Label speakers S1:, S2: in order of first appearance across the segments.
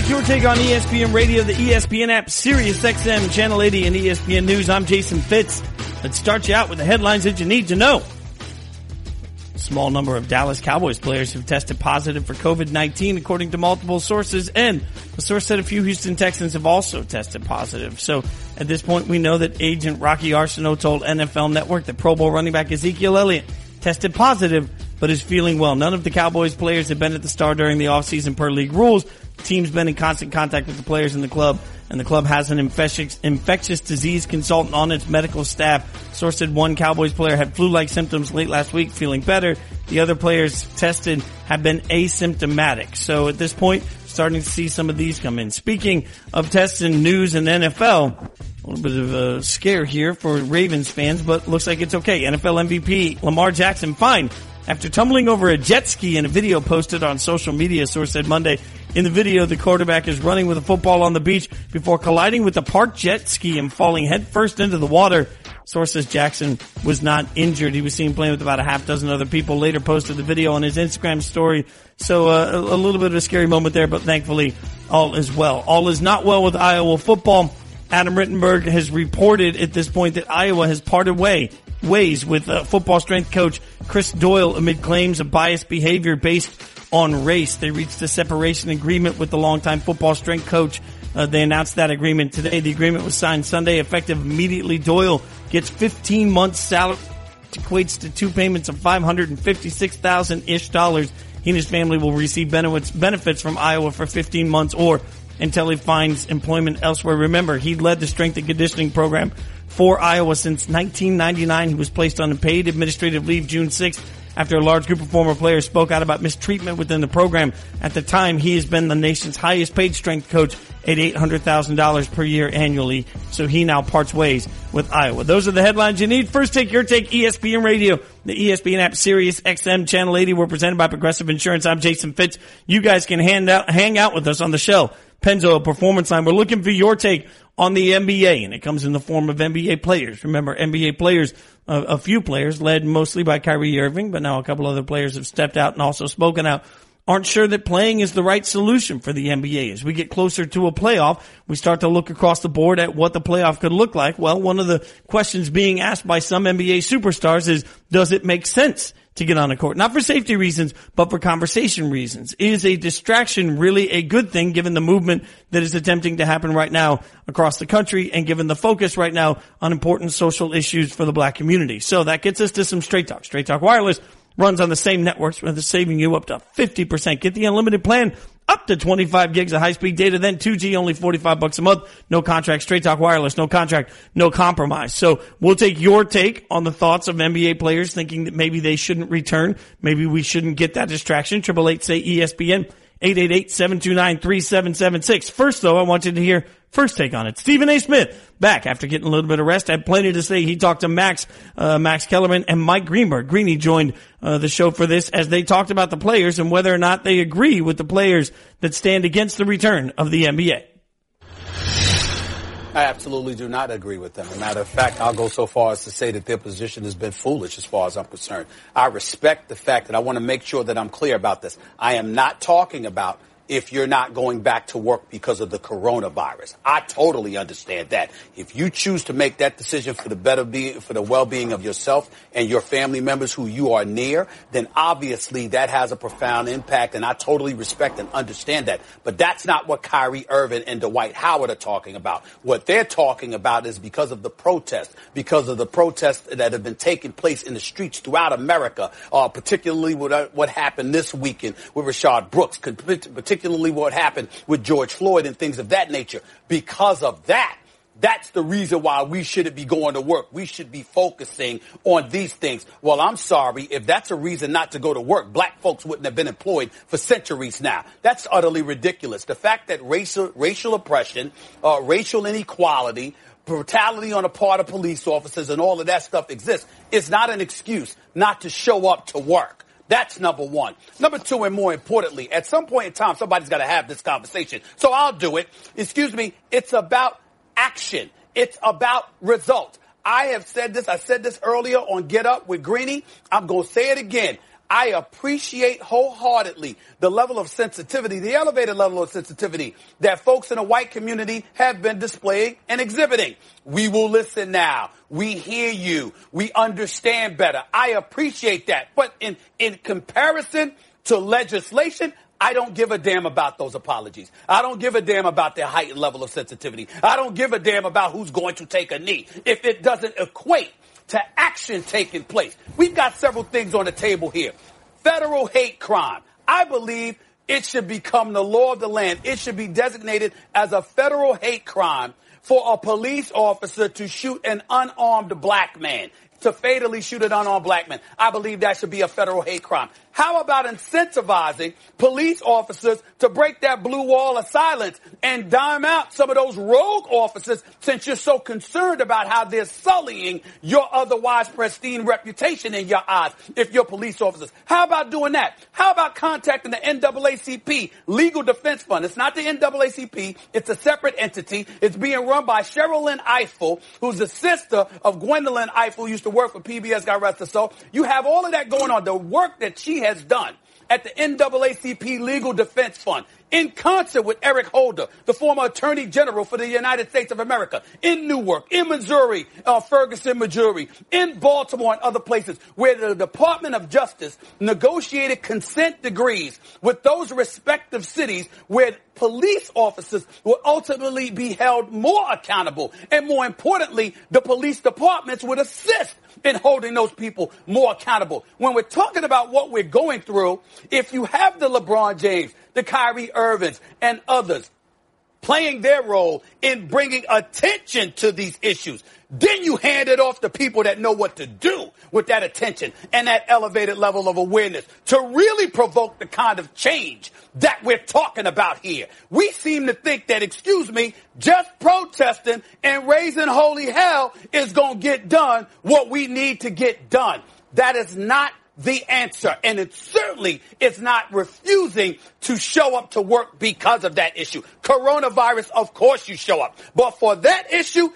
S1: Take your take on ESPN Radio, the ESPN app, Sirius XM, Channel 80, and ESPN News. I'm Jason Fitz. Let's start you out with the headlines that you need to know. A small number of Dallas Cowboys players have tested positive for COVID-19, according to multiple sources, and a source said a few Houston Texans have also tested positive. So at this point, we know that agent Rocky Arsenault told NFL Network that Pro Bowl running back Ezekiel Elliott tested positive, but is feeling well. None of the Cowboys players have been at the Star during the offseason per league rules. The team's been in constant contact with the players in the club, and the club has an infectious disease consultant on its medical staff. Source said one Cowboys player had flu-like symptoms late last week, feeling better. The other players tested have been asymptomatic. So at this point, starting to see some of these come in. Speaking of tests and news in NFL, a little bit of a scare here for Ravens fans, but looks like it's okay. NFL MVP Lamar Jackson fine after tumbling over a jet ski in a video posted on social media, source said Monday. In the video, the quarterback is running with a football on the beach before colliding with a parked jet ski and falling headfirst into the water. Source says Jackson was not injured. He was seen playing with about a half dozen other people. Later posted the video on his Instagram story. So a little bit of a scary moment there, but thankfully all is well. All is not well with Iowa football. Adam Rittenberg has reported at this point that Iowa has parted ways with football strength coach Chris Doyle amid claims of biased behavior based on race. They reached a separation agreement with the longtime football strength coach. They announced that agreement today. The agreement was signed Sunday, effective immediately. Doyle gets 15 months salary, which equates to two payments of $556,000-ish. He and his family will receive benefits from Iowa for 15 months or until he finds employment elsewhere. Remember, he led the strength and conditioning program for Iowa since 1999. He was placed on paid administrative leave June 6th after a large group of former players spoke out about mistreatment within the program. At the time, he has been the nation's highest paid strength coach at $800,000 per year annually. So he now parts ways with Iowa. Those are the headlines you need. First Take Your Take, ESPN Radio, the ESPN app, Sirius XM, Channel 80. We're presented by Progressive Insurance. I'm Jason Fitz. You guys can hang out with us on the show. Pennzoil Performance Line. We're looking for your take on the NBA, and it comes in the form of NBA players. Remember, NBA players, a few players, led mostly by Kyrie Irving, but now a couple other players have stepped out and also spoken out, aren't sure that playing is the right solution for the NBA. As we get closer to a playoff, we start to look across the board at what the playoff could look like. Well, one of the questions being asked by some NBA superstars is, does it make sense to get on a court? Not for safety reasons, but for conversation reasons. Is a distraction really a good thing given the movement that is attempting to happen right now across the country and given the focus right now on important social issues for the black community? So that gets us to some Straight Talk. Straight Talk Wireless runs on the same networks, where they're saving you up to 50%. Get the unlimited plan, up to 25 gigs of high-speed data, then 2G, only $45 a month. No contract. Straight Talk Wireless, no contract, no compromise. So we'll take your take on the thoughts of NBA players thinking that maybe they shouldn't return. Maybe we shouldn't get that distraction. 888-SAY-ESPN, 888-729-3776. First, though, I want you to hear first take on it. Stephen A. Smith, back after getting a little bit of rest, had plenty to say. He talked to Max Kellerman and Mike Greenberg. Greeny joined the show for this as they talked about the players and whether or not they agree with the players that stand against the return of the NBA.
S2: I absolutely do not agree with them. As a matter of fact, I'll go so far as to say that their position has been foolish as far as I'm concerned. I respect the fact that I want to make sure that I'm clear about this. I am not talking about if you're not going back to work because of the coronavirus. I totally understand that. If you choose to make that decision for the well-being of yourself and your family members who you are near, then obviously that has a profound impact, and I totally respect and understand that. But that's not what Kyrie Irving and Dwight Howard are talking about. What they're talking about is because of the protests that have been taking place in the streets throughout America, particularly what happened this weekend with Rashard Brooks, particularly what happened with George Floyd and things of that nature. Because of that, that's the reason why we shouldn't be going to work. We should be focusing on these things. Well, I'm sorry. If that's a reason not to go to work, black folks wouldn't have been employed for centuries now. That's utterly ridiculous. The fact that racial oppression, racial inequality, brutality on the part of police officers and all of that stuff exists is not an excuse not to show up to work. That's number one. Number two, and more importantly, at some point in time, somebody's got to have this conversation. So I'll do it. Excuse me. It's about action. It's about results. I have said this. I said this earlier on Get Up with Greeny. I'm going to say it again. I appreciate wholeheartedly the level of sensitivity, the elevated level of sensitivity that folks in the white community have been displaying and exhibiting. We will listen now. We hear you. We understand better. I appreciate that. But in comparison to legislation, I don't give a damn about those apologies. I don't give a damn about their heightened level of sensitivity. I don't give a damn about who's going to take a knee if it doesn't equate to action taking place. We've got several things on the table here. Federal hate crime. I believe it should become the law of the land. It should be designated as a federal hate crime for a police officer to shoot an unarmed black man, to fatally shoot an unarmed black man. I believe that should be a federal hate crime. How about incentivizing police officers to break that blue wall of silence and dime out some of those rogue officers, since you're so concerned about how they're sullying your otherwise pristine reputation in your eyes if you're police officers? How about doing that? How about contacting the NAACP Legal Defense Fund? It's not the NAACP. It's a separate entity. It's being run by Cheryl Lynn Eiffel, who's the sister of Gwendolyn Eiffel, who used to work for PBS, God rest her soul. You have all of that going on. The work that she has done at the NAACP Legal Defense Fund, in concert with Eric Holder, the former Attorney General for the United States of America, in Newark, in Missouri, Ferguson, Missouri, in Baltimore and other places, where the Department of Justice negotiated consent decrees with those respective cities where police officers will ultimately be held more accountable. And more importantly, the police departments would assist in holding those people more accountable. When we're talking about what we're going through, if you have the LeBron James, the Kyrie Irvings, and others playing their role in bringing attention to these issues, then you hand it off to people that know what to do with that attention and that elevated level of awareness to really provoke the kind of change that we're talking about here. We seem to think that, just protesting and raising holy hell is going to get done what we need to get done. That is not the answer. And it certainly is not refusing to show up to work because of that issue. Coronavirus, of course you show up. But for that issue,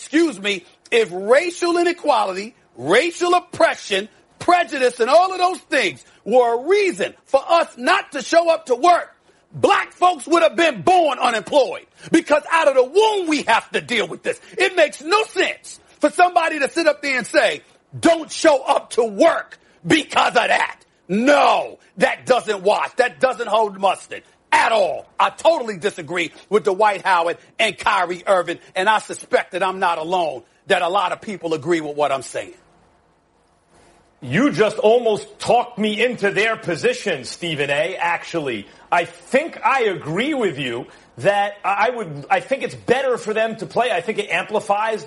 S2: if racial inequality, racial oppression, prejudice, and all of those things were a reason for us not to show up to work, black folks would have been born unemployed, because out of the womb we have to deal with this. It makes no sense for somebody to sit up there and say, don't show up to work because of that. No, that doesn't wash. That doesn't hold mustard at all. I totally disagree with Dwight Howard and Kyrie Irving, and I suspect that I'm not alone, that a lot of people agree with what I'm saying.
S3: You just almost talked me into their position, Stephen A. Actually, I think I agree with you that I think it's better for them to play. I think it amplifies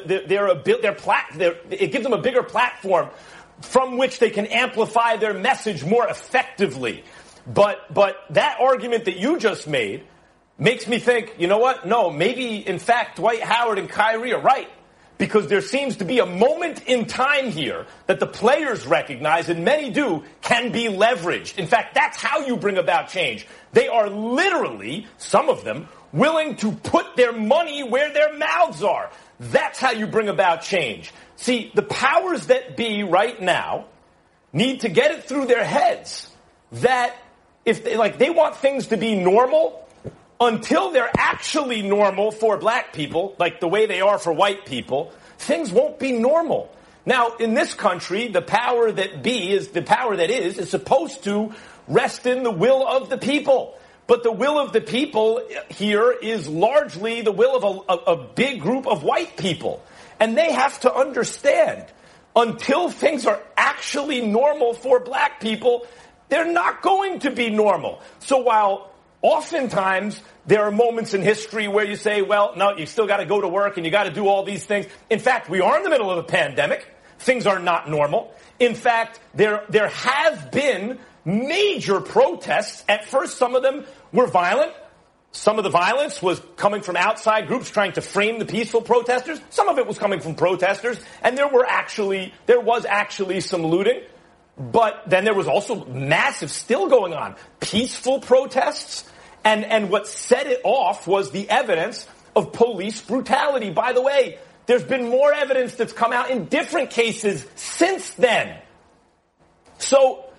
S3: it gives them a bigger platform from which they can amplify their message more effectively. But that argument that you just made makes me think, you know what? No, maybe, in fact, Dwight Howard and Kyrie are right. Because there seems to be a moment in time here that the players recognize, and many do, can be leveraged. In fact, that's how you bring about change. They are literally, some of them, willing to put their money where their mouths are. That's how you bring about change. See, the powers that be right now need to get it through their heads that if they want things to be normal, until they're actually normal for black people, like the way they are for white people, things won't be normal. Now, in this country, the power that be is the power that is supposed to rest in the will of the people. But the will of the people here is largely the will of a big group of white people. And they have to understand, until things are actually normal for black people, they're not going to be normal. So while oftentimes, there are moments in history where you say, well, no, you still got to go to work and you got to do all these things. In fact, we are in the middle of a pandemic. Things are not normal. In fact, there have been major protests. At first, some of them were violent. Some of the violence was coming from outside groups trying to frame the peaceful protesters. Some of it was coming from protesters. And there was actually some looting. But then there was also massive, still going on, peaceful protests. And what set it off was the evidence of police brutality. By the way, there's been more evidence that's come out in different cases since then. So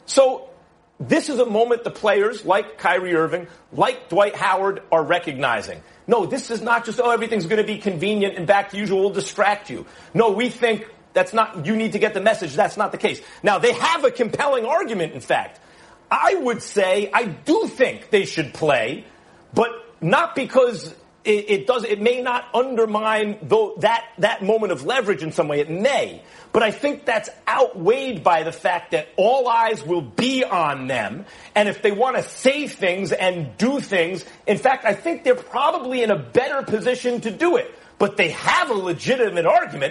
S3: So this is a moment the players like Kyrie Irving, like Dwight Howard, are recognizing. No, this is not just, everything's going to be convenient and back to usual, we'll distract you. No, we think that's not, you need to get the message. That's not the case. Now, they have a compelling argument, in fact. I would say I do think they should play, but not because it may not undermine that moment of leverage in some way. It may. But I think that's outweighed by the fact that all eyes will be on them. And if they want to say things and do things, in fact, I think they're probably in a better position to do it. But they have a legitimate argument.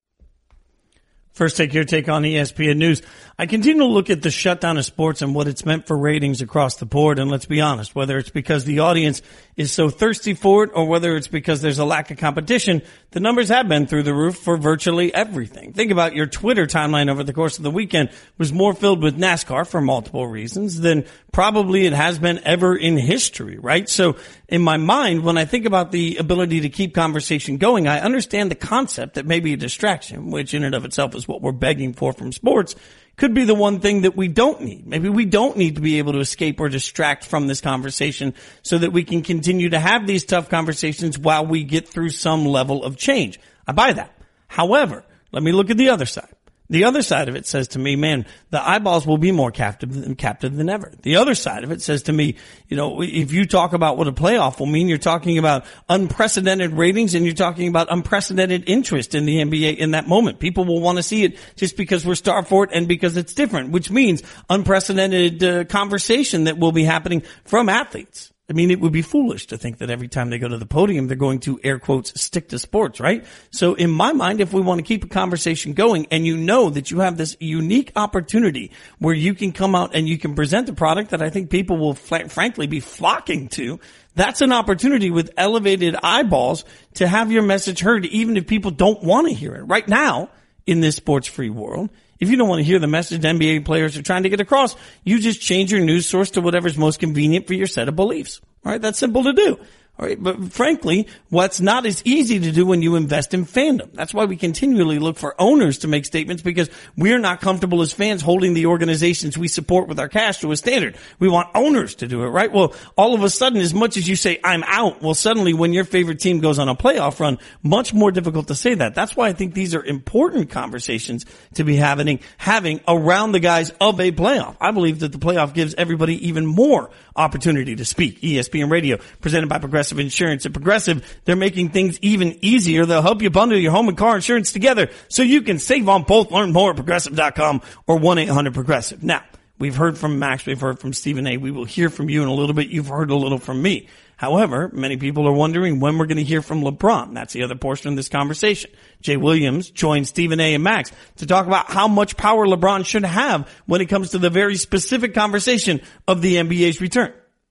S1: First, take your take on ESPN News. I continue to look at the shutdown of sports and what it's meant for ratings across the board. And let's be honest, whether it's because the audience is so thirsty for it or whether it's because there's a lack of competition, the numbers have been through the roof for virtually everything. Think about your Twitter timeline over the course of the weekend was more filled with NASCAR for multiple reasons than probably it has been ever in history, right? So in my mind, when I think about the ability to keep conversation going, I understand the concept that maybe a distraction, which in and of itself is what we're begging for from sports, could be the one thing that we don't need. Maybe we don't need to be able to escape or distract from this conversation so that we can continue to have these tough conversations while we get through some level of change. I buy that. However, let me look at the other side. The other side of it says to me, man, the eyeballs will be more captive than ever. The other side of it says to me, if you talk about what a playoff will mean, you're talking about unprecedented ratings and you're talking about unprecedented interest in the NBA in that moment. People will want to see it just because we're starved for it and because it's different, which means unprecedented conversation that will be happening from athletes. I mean, it would be foolish to think that every time they go to the podium, they're going to, air quotes, stick to sports, right? So in my mind, if we want to keep a conversation going and you know that you have this unique opportunity where you can come out and you can present a product that I think people will frankly be flocking to, that's an opportunity with elevated eyeballs to have your message heard, even if people don't want to hear it. Right now, in this sports-free world, if you don't want to hear the message NBA players are trying to get across, you just change your news source to whatever's most convenient for your set of beliefs. All right, that's simple to do. All right, but frankly, what's not as easy to do when you invest in fandom. That's why we continually look for owners to make statements because we're not comfortable as fans holding the organizations we support with our cash to a standard. We want owners to do it, right? Well, all of a sudden, as much as you say, I'm out, well, suddenly when your favorite team goes on a playoff run, much more difficult to say that. That's why I think these are important conversations to be having around the guise of a playoff. I believe that the playoff gives everybody even more opportunity to speak. ESPN Radio, presented by Progressive Insurance. At Progressive, they're making things even easier. They'll help you bundle your home and car insurance together so you can save on both. Learn more at Progressive.com or 1-800-PROGRESSIVE. Now, we've heard from Max. We've heard from Stephen A. We will hear from you in a little bit. You've heard a little from me. However, many people are wondering when we're going to hear from LeBron. That's the other portion of this conversation. Jay Williams joined Stephen A. and Max to talk about how much power LeBron should have when it comes to the very specific conversation of the NBA's return.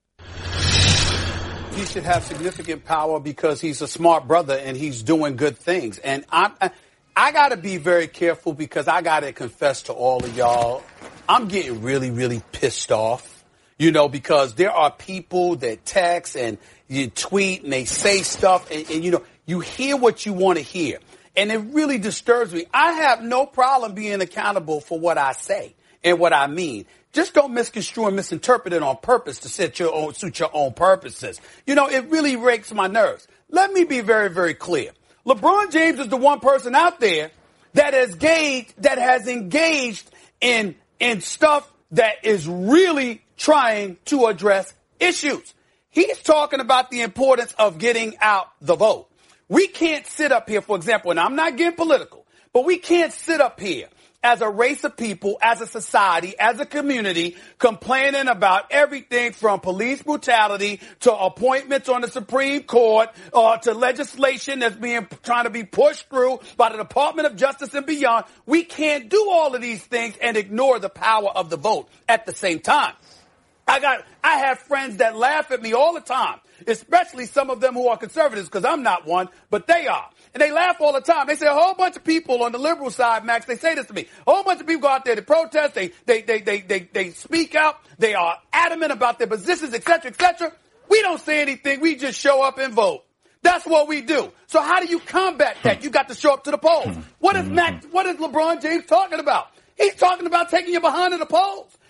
S2: He should have significant power because he's a smart brother and he's doing good things. And I got to be very careful because I got to confess to all of y'all, I'm getting really, really pissed off, because there are people that text and you tweet and they say stuff and you hear what you want to hear. And it really disturbs me. I have no problem being accountable for what I say and what I mean. Just don't misconstrue and misinterpret it on purpose to suit your own purposes. It really rakes my nerves. Let me be very, very clear. LeBron James is the one person out there that has engaged in stuff that is really trying to address issues. He's talking about the importance of getting out the vote. We can't sit up here, for example, and I'm not getting political, but we can't sit up here as a race of people, as a society, as a community, complaining about everything from police brutality to appointments on the Supreme Court, to legislation that's trying to be pushed through by the Department of Justice and beyond. We can't do all of these things and ignore the power of the vote at the same time. I have friends that laugh at me all the time, especially some of them who are conservatives, because I'm not one, but they are. And they laugh all the time. They say a whole bunch of people on the liberal side, Max, they say this to me. A whole bunch of people go out there to protest. They speak out. They are adamant about their positions, et cetera, et cetera. We don't say anything. We just show up and vote. That's what we do. So how do you combat that? You got to show up to the polls. What is LeBron James talking about? He's talking about taking your behind to the polls.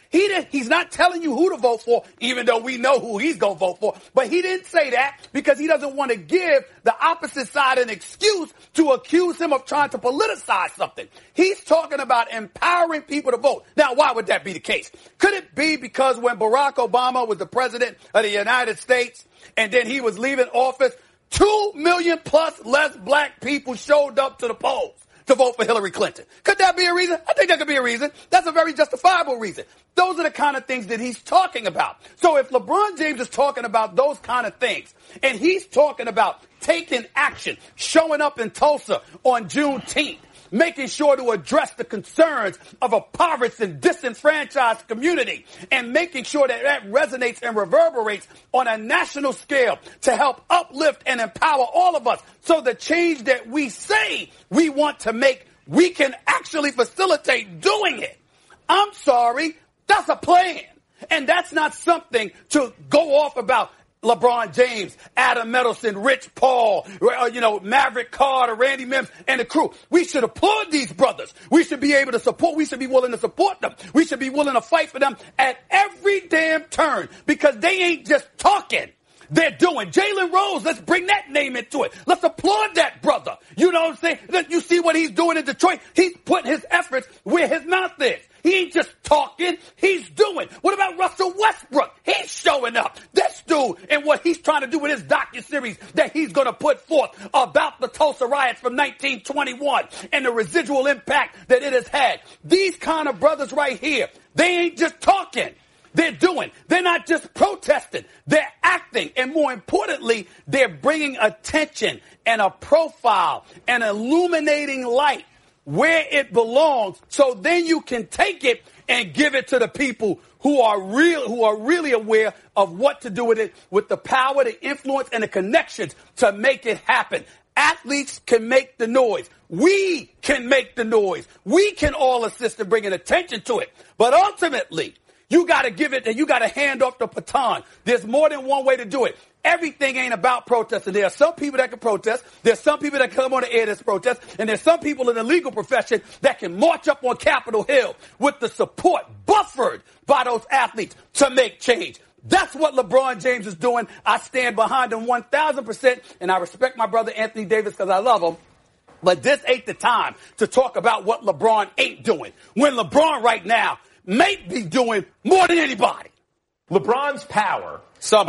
S2: He's not telling you who to vote for, even though we know who he's going to vote for. But he didn't say that because he doesn't want to give the opposite side an excuse to accuse him of trying to politicize something. He's talking about empowering people to vote. Now, why would that be the case? Could it be because when Barack Obama was the president of the United States and then he was leaving office, 2 million plus less black people showed up to the polls to vote for Hillary Clinton? Could that be a reason? I think that could be a reason. That's a very justifiable reason. Those are the kind of things that he's talking about. So if LeBron James is talking about those kind of things, and he's talking about taking action, showing up in Tulsa on Juneteenth, making sure to address the concerns of a impoverished and disenfranchised community, and making sure that that resonates and reverberates on a national scale to help uplift and empower all of us, so the change that we say we want to make, we can actually facilitate doing it. I'm sorry, that's a plan. And that's not something to go off about LeBron James, Adam Medelson, Rich Paul, Maverick Carter, Randy Mims, and the crew. We should applaud these brothers. We should be able to support. We should be willing to support them. We should be willing to fight for them at every damn turn, because they ain't just talking. They're doing. Jalen Rose, let's bring that name into it. Let's applaud that brother. You know what I'm saying? You see what he's doing in Detroit? He's putting his efforts where his mouth is. He ain't just talking, he's doing. What about Russell Westbrook? He's showing up. This dude and what he's trying to do with his docuseries that he's going to put forth about the Tulsa riots from 1921 and the residual impact that it has had. These kind of brothers right here, they ain't just talking. They're doing. They're not just protesting. They're acting. And more importantly, they're bringing attention and a profile and illuminating light where it belongs, so then you can take it and give it to the people who are really aware of what to do with it, with the power, the influence, and the connections to make it happen. Athletes can make the noise. We can make the noise. We can all assist in bringing attention to it. But ultimately, you got to give it, and you got to hand off the baton. There's more than one way to do it. Everything ain't about protesting. There are some people that can protest. There's some people that come on the air that's protest. And there's some people in the legal profession that can march up on Capitol Hill with the support buffered by those athletes to make change. That's what LeBron James is doing. I stand behind him 1,000%. And I respect my brother Anthony Davis because I love him. But this ain't the time to talk about what LeBron ain't doing, when LeBron right now may be doing more than anybody.
S3: LeBron's power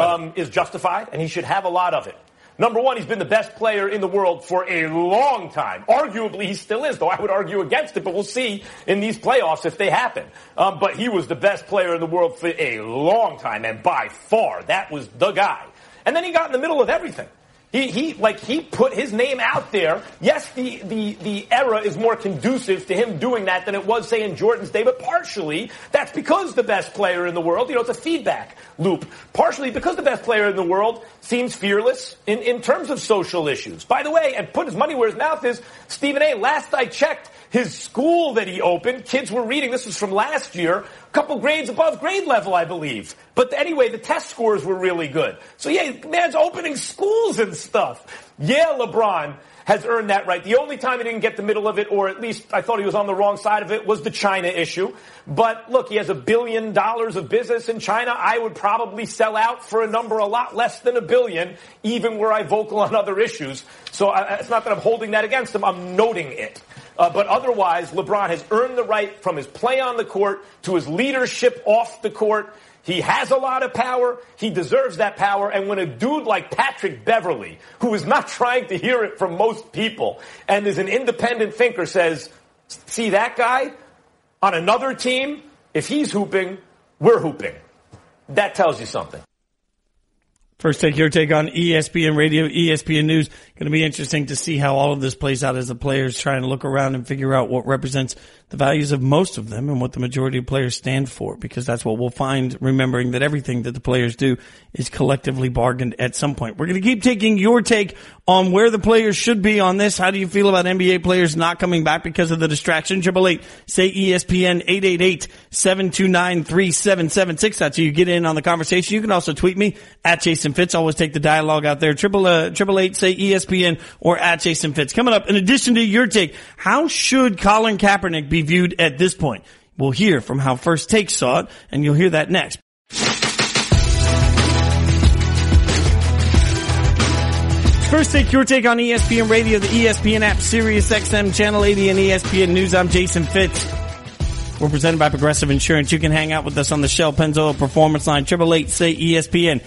S3: is justified, and he should have a lot of it. Number one, he's been the best player in the world for a long time. Arguably, he still is, though I would argue against it, but we'll see in these playoffs if they happen. But he was the best player in the world for a long time, and by far, that was the guy. And then he got in the middle of everything. He put his name out there. Yes, the era is more conducive to him doing that than it was, say, in Jordan's day, but partially that's because the best player in the world, it's a feedback loop. Partially because the best player in the world seems fearless in terms of social issues. By the way, and put his money where his mouth is, Stephen A., last I checked, his school that he opened, kids were reading, this was from last year, a couple grades above grade level, I believe. But anyway, the test scores were really good. So yeah, man's opening schools and stuff. Yeah, LeBron has earned that right. The only time he didn't get the middle of it, or at least I thought he was on the wrong side of it, was the China issue. But look, he has $1 billion of business in China. I would probably sell out for a number a lot less than $1 billion, even were I vocal on other issues. So it's not that I'm holding that against him. I'm noting it. But otherwise, LeBron has earned the right from his play on the court to his leadership off the court. He has a lot of power. He deserves that power. And when a dude like Patrick Beverley, who is not trying to hear it from most people and is an independent thinker, says, see that guy on another team, if he's hooping, we're hooping. That tells you something.
S1: First Take, your take on ESPN Radio, ESPN News. Going to be interesting to see how all of this plays out as the players try and look around and figure out what represents the values of most of them and what the majority of players stand for, because that's what we'll find, remembering that everything that the players do is collectively bargained at some point. We're going to keep taking your take on where the players should be on this. How do you feel about NBA players not coming back because of the distraction? 888 say ESPN, 888-729-3776. That's how you get in on the conversation. You can also tweet me at Jason Fitz. Always take the dialogue out there. 888 say ESPN or at Jason Fitz. Coming up, in addition to your take, how should Colin Kaepernick be viewed at this point? We'll hear from how First Take saw it, and you'll hear that next. First Take, your take on ESPN Radio, the ESPN app, Sirius XM, Channel 80, and ESPN News. I'm Jason Fitz. We're presented by Progressive Insurance. You can hang out with us on the Shell Pennzoil Performance Line, 888-SAY-ESPN,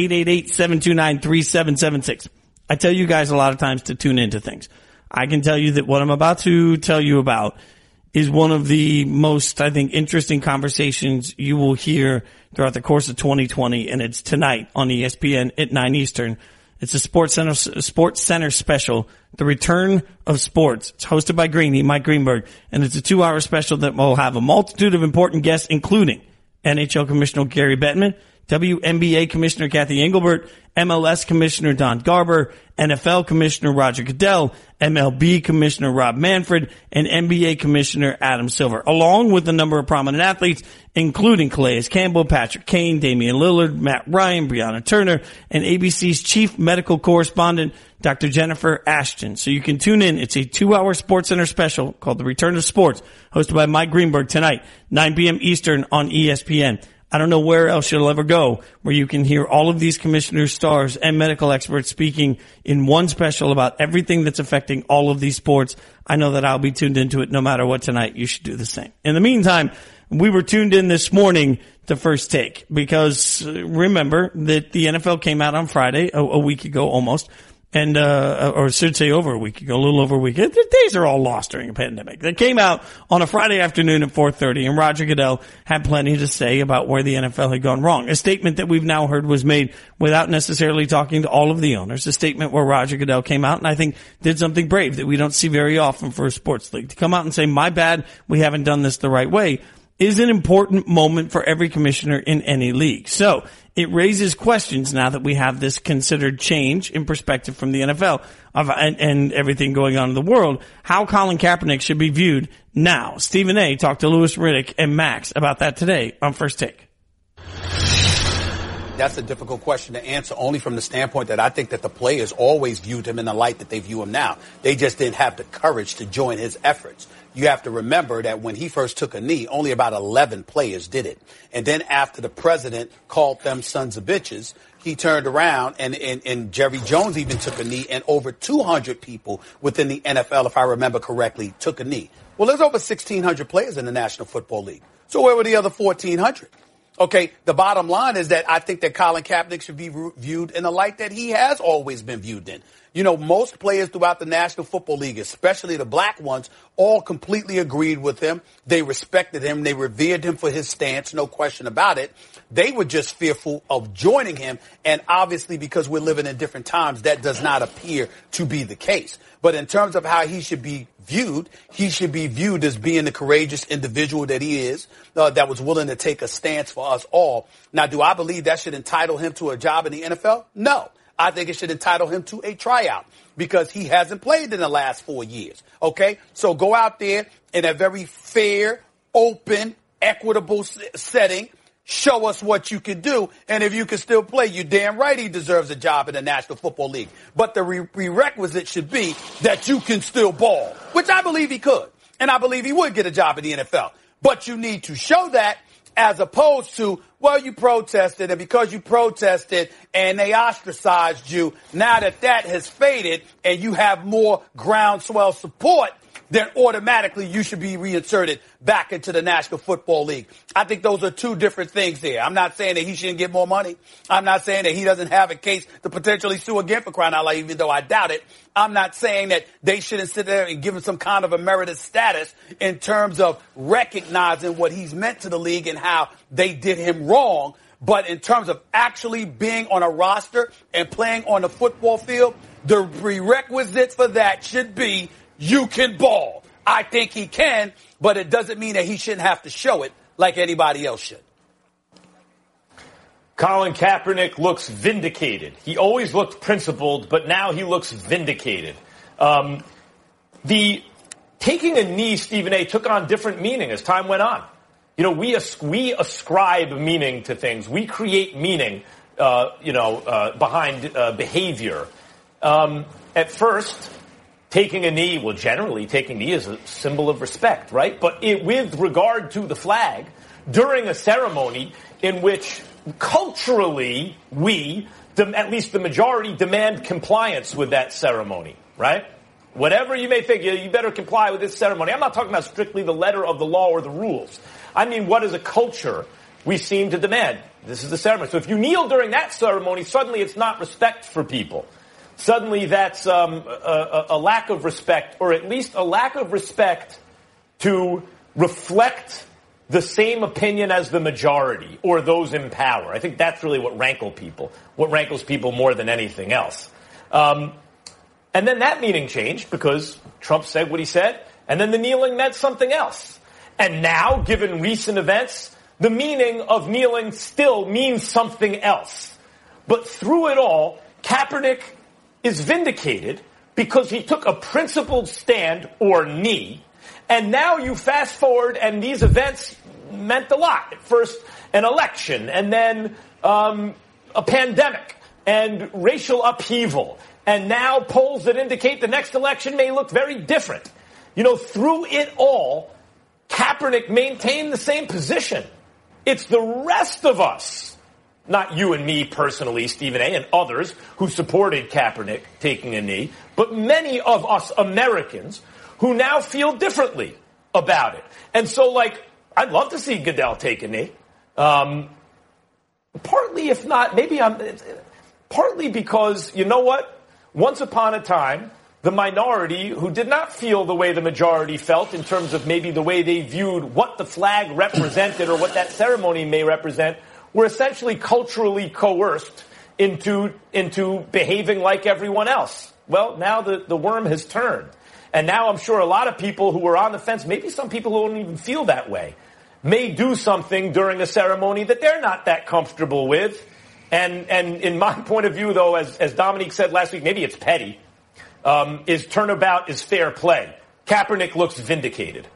S1: 888-729-3776. I tell you guys a lot of times to tune into things. I can tell you that what I'm about to tell you about is one of the most, I think, interesting conversations you will hear throughout the course of 2020, and it's tonight on ESPN at 9 Eastern. It's a Sports Center special, The Return of Sports. It's hosted by Greeny, Mike Greenberg, and it's a 2-hour special that will have a multitude of important guests, including NHL Commissioner Gary Bettman, WNBA Commissioner Kathy Engelbert, MLS Commissioner Don Garber, NFL Commissioner Roger Goodell, MLB Commissioner Rob Manfred, and NBA Commissioner Adam Silver, along with a number of prominent athletes, including Calais Campbell, Patrick Kane, Damian Lillard, Matt Ryan, Breonna Turner, and ABC's chief medical correspondent, Dr. Jennifer Ashton. So you can tune in. It's a 2-hour SportsCenter special called The Return of Sports, hosted by Mike Greenberg tonight, 9 p.m. Eastern on ESPN. I don't know where else you'll ever go where you can hear all of these commissioners, stars, and medical experts speaking in one special about everything that's affecting all of these sports. I know that I'll be tuned into it no matter what tonight. You should do the same. In the meantime, we were tuned in this morning to First Take because remember that the NFL came out on Friday, a week ago almost, and or I should say over a week ago, a little over a week. The days are all lost during a pandemic. They came out on a Friday afternoon at 4:30, and Roger Goodell had plenty to say about where the NFL had gone wrong. A statement that we've now heard was made without necessarily talking to all of the owners. A statement where Roger Goodell came out and I think did something brave that we don't see very often for a sports league. To come out and say, my bad, we haven't done this the right way, is an important moment for every commissioner in any league. So it raises questions now that we have this considered change in perspective from the NFL and everything going on in the world, how Colin Kaepernick should be viewed now. Stephen A. talked to Louis Riddick and Max about that today on First Take.
S2: That's a difficult question to answer, only from the standpoint that I think that the players always viewed him in the light that they view him now. They just didn't have the courage to join his efforts. You have to remember that when he first took a knee, only about 11 players did it. And then after the president called them sons of bitches, he turned around and Jerry Jones even took a knee, and over 200 people within the NFL, if I remember correctly, took a knee. Well, there's over 1,600 players in the National Football League. So where were the other 1,400? Okay, the bottom line is that I think that Colin Kaepernick should be viewed in the light that he has always been viewed in. You know, most players throughout the National Football League, especially the black ones, all completely agreed with him. They respected him. They revered him for his stance, no question about it. They were just fearful of joining him. And obviously, because we're living in different times, that does not appear to be the case. But in terms of how he should be viewed, he should be viewed as being the courageous individual that he is, that was willing to take a stance for us all. Now, do I believe that should entitle him to a job in the NFL? No. I think it should entitle him to a tryout because he hasn't played in the last 4 years. Okay? So go out there in a very fair, open, equitable setting. Show us what you can do. And if you can still play, you're damn right he deserves a job in the National Football League. But the prerequisite should be that you can still ball, which I believe he could. And I believe he would get a job in the NFL. But you need to show that, as opposed to, well, you protested, and because you protested and they ostracized you, now that that has faded and you have more groundswell support, then automatically you should be reinserted back into the National Football League. I think those are two different things here. I'm not saying that he shouldn't get more money. I'm not saying that he doesn't have a case to potentially sue again, for crying out loud, even though I doubt it. I'm not saying that they shouldn't sit there and give him some kind of emeritus status in terms of recognizing what he's meant to the league and how they did him wrong. But in terms of actually being on a roster and playing on the football field, the prerequisite for that should be you can ball. I think he can, but it doesn't mean that he shouldn't have to show it like anybody else should.
S3: Colin Kaepernick looks vindicated. He always looked principled, but now he looks vindicated. The taking a knee, Stephen A., took on different meaning as time went on. You know, we ascribe meaning to things. We create meaning, behind behavior. At first, taking a knee, well, generally taking a knee is a symbol of respect, right? But with regard to the flag, during a ceremony in which culturally we, at least the majority, demand compliance with that ceremony, right? Whatever you may think, you better comply with this ceremony. I'm not talking about strictly the letter of the law or the rules. I mean, what as a culture we seem to demand. This is the ceremony. So if you kneel during that ceremony, suddenly it's not respect for people. Suddenly that's a lack of respect, or at least a lack of respect to reflect the same opinion as the majority or those in power. I think that's really what rankles people more than anything else. And then that meaning changed because Trump said what he said, and then the kneeling meant something else. And now, given recent events, the meaning of kneeling still means something else. But through it all, Kaepernick is vindicated because he took a principled stand, or knee, and now you fast forward and these events meant a lot. At first, an election, and then a pandemic, and racial upheaval, and now polls that indicate the next election may look very different. You know, through it all, Kaepernick maintained the same position. It's the rest of us, not you and me personally, Stephen A., and others who supported Kaepernick taking a knee, but many of us Americans who now feel differently about it. And so, I'd love to see Goodell take a knee. Partly, if not, partly because, you know what? Once upon a time, the minority who did not feel the way the majority felt in terms of maybe the way they viewed what the flag represented or what that ceremony may represent were essentially culturally coerced into behaving like everyone else. Well, now the worm has turned. And now I'm sure a lot of people who were on the fence, maybe some people who don't even feel that way, may do something during a ceremony that they're not that comfortable with. And in my point of view, though, as Dominique said last week, maybe it's petty, is turnabout is fair play. Kaepernick looks vindicated.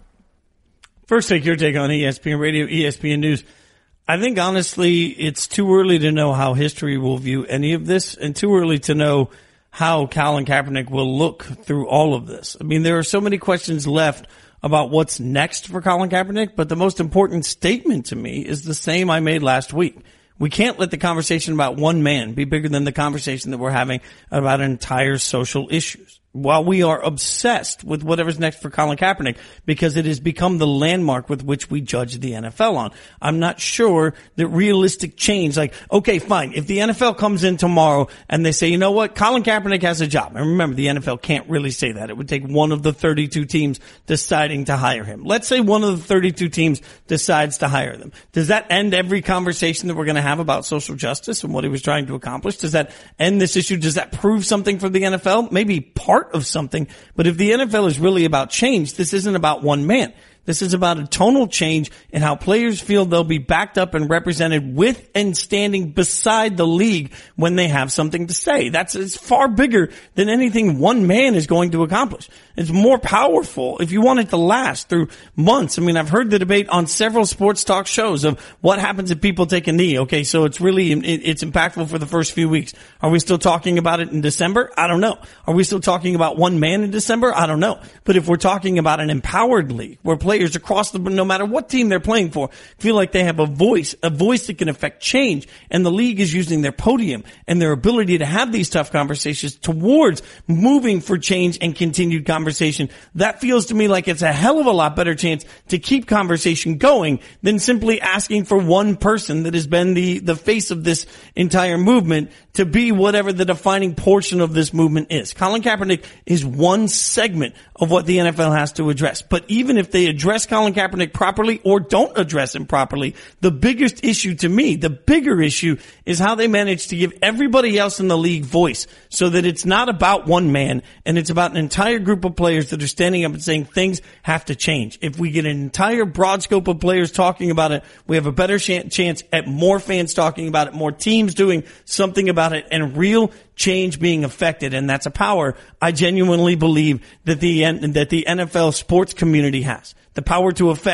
S1: First, take your take on ESPN Radio, ESPN News. I think, honestly, it's too early to know how history will view any of this, and too early to know how Colin Kaepernick will look through all of this. I mean, there are so many questions left about what's next for Colin Kaepernick, but the most important statement to me is the same I made last week. We can't let the conversation about one man be bigger than the conversation that we're having about entire social issues. While we are obsessed with whatever's next for Colin Kaepernick, because it has become the landmark with which we judge the NFL on, I'm not sure that realistic change, okay, fine, if the NFL comes in tomorrow and they say, you know what, Colin Kaepernick has a job. And remember, the NFL can't really say that. It would take one of the 32 teams deciding to hire him. Let's say one of the 32 teams decides to hire them. Does that end every conversation that we're going to have about social justice and what he was trying to accomplish? Does that end this issue? Does that prove something for the NFL? Maybe part of something, but if the NFL is really about change, this isn't about one man. This is about a tonal change in how players feel they'll be backed up and represented with and standing beside the league when they have something to say. It's far bigger than anything one man is going to accomplish. It's more powerful if you want it to last through months. I mean, I've heard the debate on several sports talk shows of what happens if people take a knee. Okay, so it's impactful for the first few weeks. Are we still talking about it in December? I don't know. Are we still talking about one man in December? I don't know. But if we're talking about an empowered league where players across no matter what team they're playing for, feel like they have a voice that can affect change, and the league is using their podium and their ability to have these tough conversations towards moving for change and continued conversation, that feels to me like it's a hell of a lot better chance to keep conversation going than simply asking for one person that has been the face of this entire movement to be whatever the defining portion of this movement is. Colin Kaepernick is one segment of what the NFL has to address. But even if they address Colin Kaepernick properly or don't address him properly, the biggest issue to me, the bigger issue, is how they manage to give everybody else in the league voice so that it's not about one man and it's about an entire group of players that are standing up and saying things have to change. If we get an entire broad scope of players talking about it, we have a better chance at more fans talking about it, more teams doing something about it, and real change being affected. And that's a power I genuinely believe that the NFL sports community has. The power to affect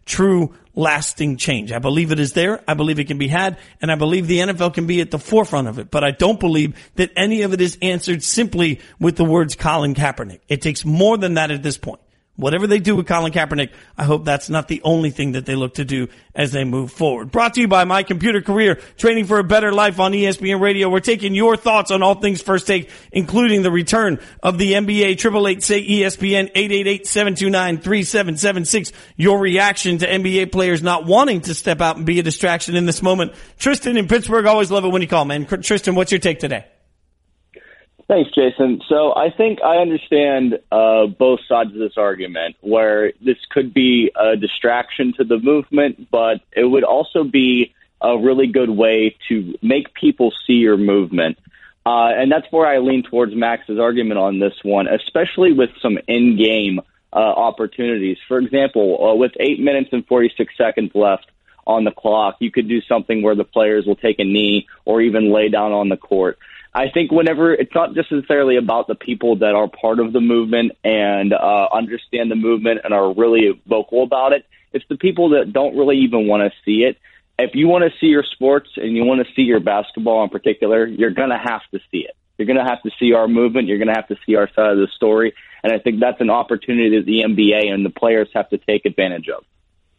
S1: true lasting change. I believe it is there. I believe it can be had, and I believe the NFL can be at the forefront of it. But I don't believe that any of it is answered simply with the words Colin Kaepernick. It takes more than that at this point. Whatever they do with Colin Kaepernick, I hope that's not the only thing that they look to do as they move forward. Brought to you by My Computer Career, training for a better life on ESPN Radio. We're taking your thoughts on all things First Take, including the return of the NBA. 888-SAY-ESPN, 888-729-3776. Your reaction to NBA players not wanting to step out and be a distraction in this moment. Tristan in Pittsburgh, always love it when you call, man. Tristan, what's your take today?
S4: Thanks, Jason. So I think I understand both sides of this argument, where this could be a distraction to the movement, but it would also be a really good way to make people see your movement. And that's where I lean towards Max's argument on this one, especially with some in-game opportunities. For example, with 8 minutes and 46 seconds left on the clock, you could do something where the players will take a knee or even lay down on the court. I think whenever it's not just necessarily about the people that are part of the movement and understand the movement and are really vocal about it, it's the people that don't really even want to see it. If you want to see your sports and you want to see your basketball in particular, you're going to have to see it. You're going to have to see our movement. You're going to have to see our side of the story. And I think that's an opportunity that the NBA and the players have to take advantage of.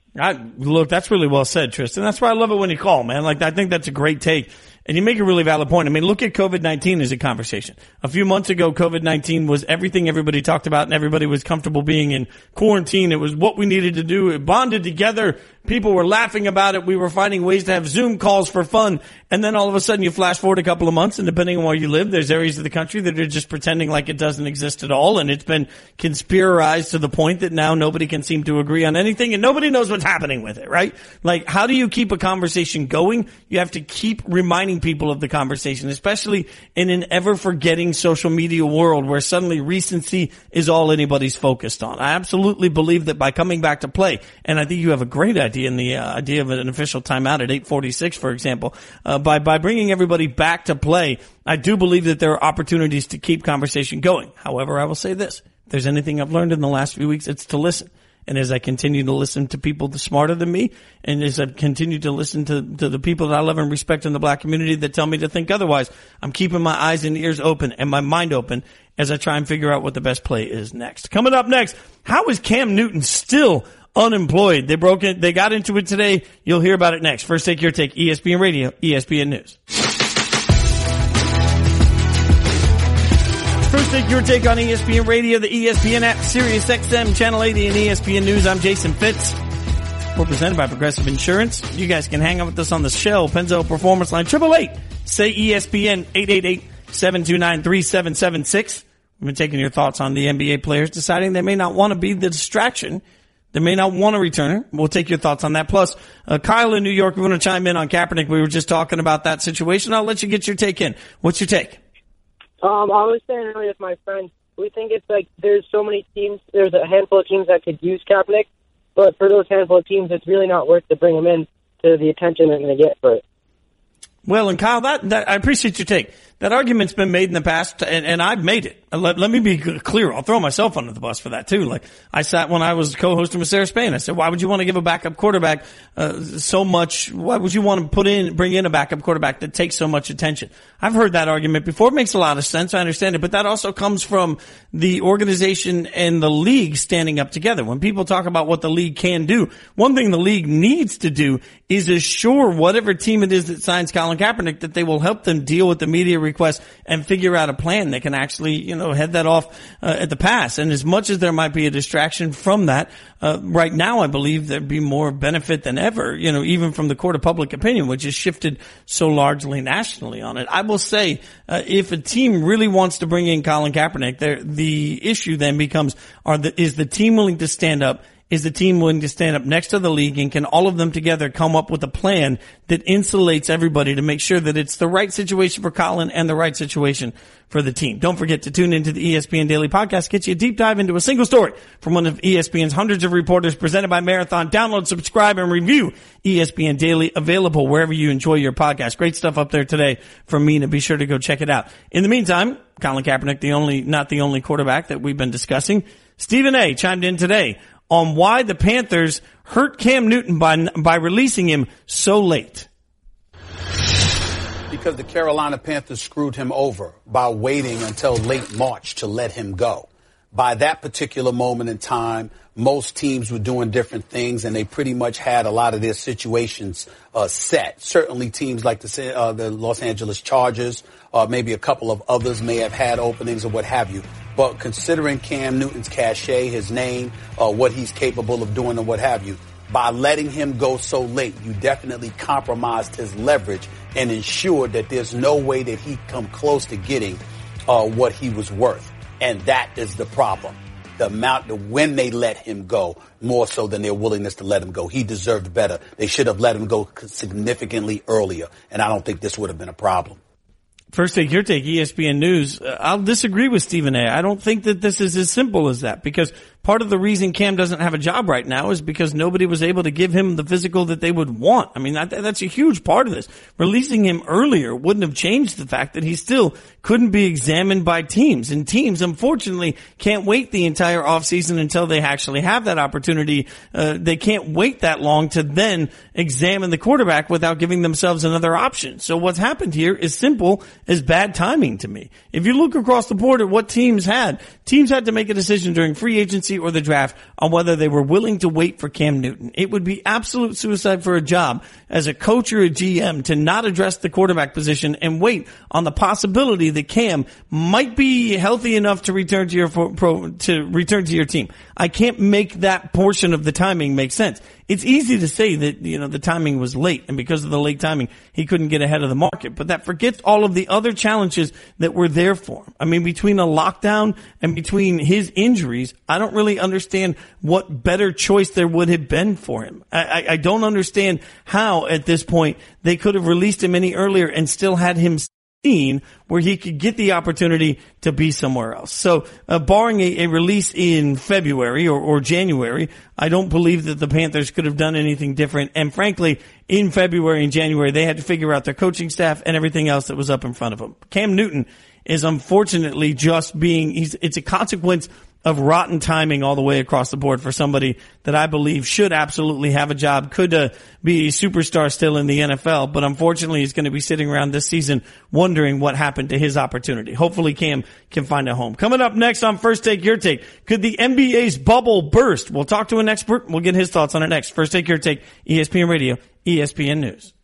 S1: Look, that's really well said, Tristan. That's why I love it when you call, man. Like, I think that's a great take. And you make a really valid point. I mean, look at COVID-19 as a conversation. A few months ago, COVID-19 was everything everybody talked about and everybody was comfortable being in quarantine. It was what we needed to do. It bonded together. People were laughing about it. We were finding ways to have Zoom calls for fun. And then all of a sudden you flash forward a couple of months, and depending on where you live, there's areas of the country that are just pretending like it doesn't exist at all. And it's been conspirized to the point that now nobody can seem to agree on anything and nobody knows what's happening with it, right? Like, how do you keep a conversation going? You have to keep reminding people of the conversation, especially in an ever-forgetting social media world where suddenly recency is all anybody's focused on. I absolutely believe that by coming back to play, and I think you have a great idea in the idea of an official timeout at 8:46, for example, by bringing everybody back to play, I do believe that there are opportunities to keep conversation going. However, I will say this. If there's anything I've learned in the last few weeks, it's to listen. And as I continue to listen to people smarter than me, and as I continue to listen to the people that I love and respect in the black community that tell me to think otherwise, I'm keeping my eyes and ears open and my mind open as I try and figure out what the best play is next. Coming up next, how is Cam Newton still unemployed? They got into it today. You'll hear about it next. First Take, Your Take, ESPN Radio, ESPN News. First Take, Your Take on ESPN Radio, the ESPN app, Sirius XM, Channel 80, and ESPN News. I'm Jason Fitz. We're presented by Progressive Insurance. You guys can hang out with us on the Shell Pennzoil Performance Line, 888-SAY-ESPN, 888-729-3776. We've been taking your thoughts on the NBA players deciding they may not want to be the distraction. They may not want to return. We'll take your thoughts on that. Plus, Kyle in New York, we want to chime in on Kaepernick. We were just talking about that situation. I'll let you get your take in. What's your take?
S5: I was saying earlier with my friend, we think it's like there's so many teams, there's a handful of teams that could use Kaepernick, but for those handful of teams, it's really not worth to bring them in to the attention they're going to get for it.
S1: Well, and Kyle, that I appreciate your take. That argument's been made in the past, and I've made it. Let me be clear. I'll throw myself under the bus for that too. Like, I sat when I was co-hosting with Sarah Spain. I said, why would you want to give a backup quarterback so much? Why would you want to bring in a backup quarterback that takes so much attention? I've heard that argument before. It makes a lot of sense. I understand it, but that also comes from the organization and the league standing up together. When people talk about what the league can do, one thing the league needs to do is assure whatever team it is that signs Colin Kaepernick that they will help them deal with the media request and figure out a plan that can actually, head that off at the pass. And as much as there might be a distraction from that, right now I believe there'd be more benefit than ever, even from the court of public opinion, which has shifted so largely nationally on it. I will say, if a team really wants to bring in Colin Kaepernick, the issue then becomes, is the team willing to stand up? Is the team willing to stand up next to the league, and can all of them together come up with a plan that insulates everybody to make sure that it's the right situation for Colin and the right situation for the team? Don't forget to tune into the ESPN Daily Podcast. Get you a deep dive into a single story from one of ESPN's hundreds of reporters, presented by Marathon. Download, subscribe, and review ESPN Daily, available wherever you enjoy your podcast. Great stuff up there today from me, and be sure to go check it out. In the meantime, Colin Kaepernick, not the only quarterback that we've been discussing. Stephen A. chimed in today on why the Panthers hurt Cam Newton by releasing him so late?
S2: Because the Carolina Panthers screwed him over by waiting until late March to let him go. By that particular moment in time, most teams were doing different things, and they pretty much had a lot of their situations set. Certainly teams like the Los Angeles Chargers, maybe a couple of others may have had openings or what have you. But considering Cam Newton's cachet, his name, what he's capable of doing and what have you, by letting him go so late, you definitely compromised his leverage and ensured that there's no way that he come close to getting what he was worth. And that is the problem. The amount when they let him go, more so than their willingness to let him go. He deserved better. They should have let him go significantly earlier. And I don't think this would have been a problem.
S1: First Take, Your Take, ESPN News. I'll disagree with Stephen A. I don't think that this is as simple as that, because part of the reason Cam doesn't have a job right now is because nobody was able to give him the physical that they would want. I mean, that's a huge part of this. Releasing him earlier wouldn't have changed the fact that he still couldn't be examined by teams. And teams, unfortunately, can't wait the entire offseason until they actually have that opportunity. They can't wait that long to then examine the quarterback without giving themselves another option. So what's happened here is simple as bad timing to me. If you look across the board at what teams had to make a decision during free agency or the draft on whether they were willing to wait for Cam Newton. It would be absolute suicide for a job as a coach or a GM to not address the quarterback position and wait on the possibility that Cam might be healthy enough to return to your team. I can't make that portion of the timing make sense. It's easy to say that, the timing was late, and because of the late timing, he couldn't get ahead of the market. But that forgets all of the other challenges that were there for him. I mean, between a lockdown and between his injuries, I don't really understand what better choice there would have been for him. I don't understand how, at this point, they could have released him any earlier and still had him seen where he could get the opportunity to be somewhere else. So, barring a release in February or January, I don't believe that the Panthers could have done anything different. And frankly, in February and January, they had to figure out their coaching staff and everything else that was up in front of them. Cam Newton is unfortunately just it's a consequence of rotten timing all the way across the board for somebody that I believe should absolutely have a job, could be a superstar still in the NFL, but unfortunately he's going to be sitting around this season wondering what happened to his opportunity. Hopefully Cam can find a home. Coming up next on First Take, Your Take, could the NBA's bubble burst? We'll talk to an expert. We'll get his thoughts on it next. First Take, Your Take, ESPN Radio, ESPN News.